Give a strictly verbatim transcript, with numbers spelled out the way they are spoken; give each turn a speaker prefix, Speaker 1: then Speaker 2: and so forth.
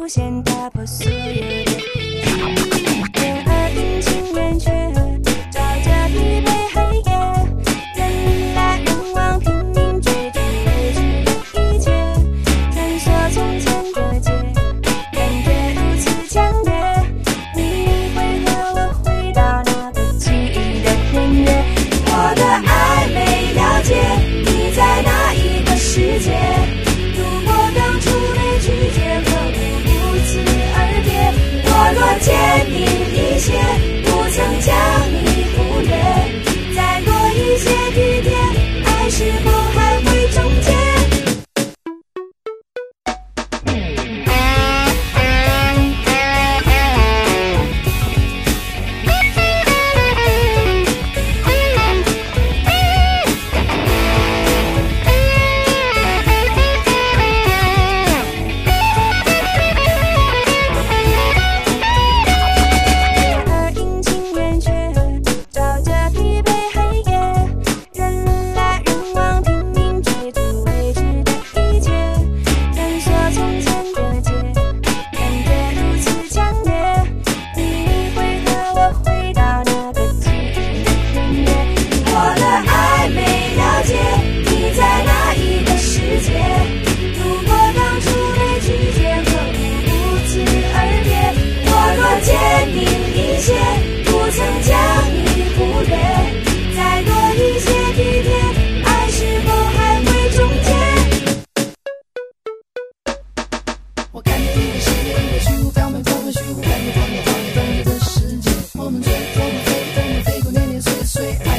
Speaker 1: 无限打破所有的人儿阴晴圆缺，照着疲惫黑夜，人来人往，拼命追逐未知的一切，穿梭从前的街，感觉如此强烈，你会和我回到那个记忆的田野。我的爱没了解你在哪一个世界，如果当初没拒绝，何不如此而别？我若坚定一些，不曾将你忽略，再多一些体贴，爱是否还会终结？
Speaker 2: 我看见一个世界，一个虚无缥缈，风和虚无，感觉荒野，荒野，荒野的世界。我们追，我们飞，我们飞过年年岁岁。